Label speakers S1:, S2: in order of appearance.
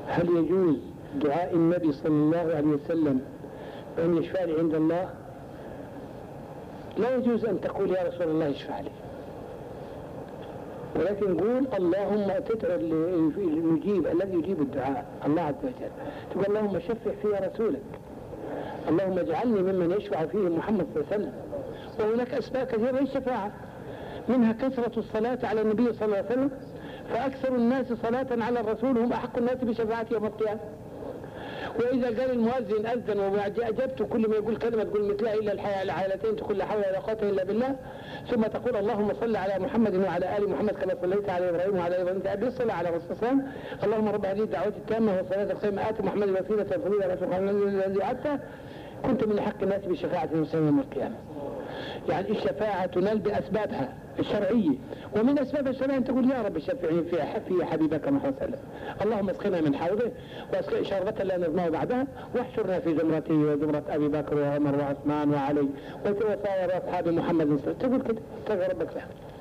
S1: هل يجوز دعاء النبي صلى الله عليه وسلم أن يشفع لي عند الله؟ لا يجوز أن تقول يا رسول الله اشفع لي، ولكن قول اللهم تدعو المجيب الذي يجيب الدعاء الله عز وجل، تقول اللهم شفع في رسولك، اللهم اجعلني ممن يشفع فيه محمد صلى الله عليه وسلم. وهناك أسباب كثيرة للشفاعة، منها كثرة الصلاة على النبي صلى الله عليه وسلم، فأكثر الناس صلاة على الرسول هم أحق الناس بشفاعته يوم القيامة. وإذا قال المؤذن أذن وأجبت كل ما يقول كلمة تقول مثلها إلا العائلتين تقول لا حول ولا قوة إلا بالله، ثم تقول اللهم صل على محمد وعلى آل محمد كما صليت على إبراهيم وعلى إبراهيم بالصلاة على رسول الله. اللهم رب هذه الدعوة التامة والصلاة القائمة آت محمد الوسيلة والفضيلة على سبحان الذي أتى كنت من حق الناس بشفاعة المسلمين يوم القيامة. يعني الشفاعة تنال بأسبابها الشرعية، ومن أسباب الشرعية أن تقول يا رب شفعني في حبيبك محمد صلى الله عليه وسلم، اللهم اسقنا من حوضه واسقنا شربة لا نظمأ بعدها واحشرنا في زمرته وزمرة أبي بكر وعمر وعثمان وعلي وسائر أصحاب محمد صلى الله عليه وسلم. تقول كده تقول ربك فهم.